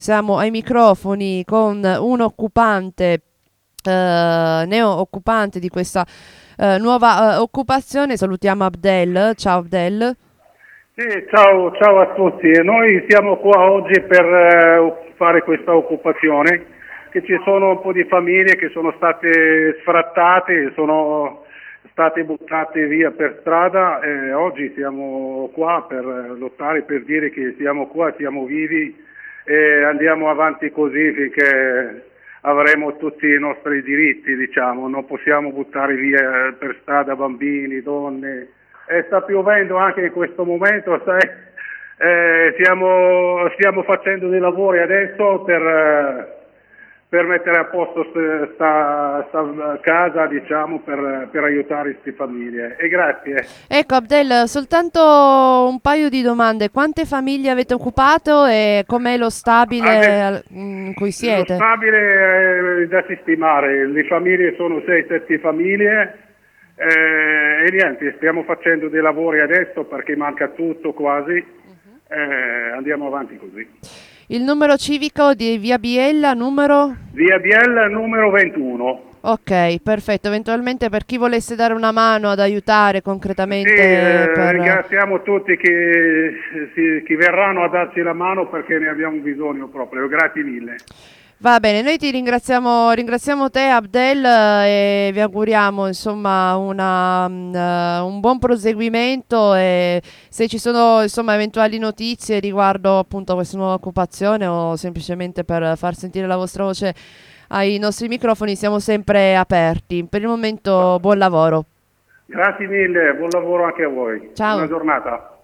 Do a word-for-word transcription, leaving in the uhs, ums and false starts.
Siamo ai microfoni con un occupante, eh, neo-occupante di questa eh, nuova eh, occupazione. Salutiamo Abdel. Ciao Abdel. Sì, ciao, ciao a tutti. Noi siamo qua oggi per eh, fare questa occupazione, che ci sono un po' di famiglie che sono state sfrattate, sono state buttate via per strada e oggi siamo qua per lottare, per dire che siamo qua, siamo vivi e andiamo avanti così finché avremo tutti i nostri diritti, diciamo, non possiamo buttare via per strada bambini, donne. E sta piovendo anche in questo momento, sai, eh, stiamo, stiamo facendo dei lavori adesso per, eh, per mettere a posto questa casa, diciamo, per, per aiutare queste famiglie. E grazie. Ecco Abdel, soltanto un paio di domande. Quante famiglie avete occupato e com'è lo stabile Adesso, al- in cui lo siete? stabile è da sistemare, le famiglie sono sei sette famiglie eh, e niente, stiamo facendo dei lavori adesso perché manca tutto quasi, eh, andiamo avanti così. Il numero civico di Via Biella, numero? Via Biella numero ventuno. Ok, perfetto. Eventualmente per chi volesse dare una mano ad aiutare Sì, concretamente eh, per... ringraziamo tutti che, si- che verranno a darci la mano perché ne abbiamo bisogno proprio, grazie mille. Va bene, noi ti ringraziamo, ringraziamo te Abdel eh, e vi auguriamo insomma una, mm, eh, un buon proseguimento e se ci sono insomma eventuali notizie riguardo appunto questa nuova occupazione o semplicemente per far sentire la vostra voce ai nostri microfoni siamo sempre aperti. Per il momento buon lavoro. Grazie mille, buon lavoro anche a voi. Buona Ciao. giornata.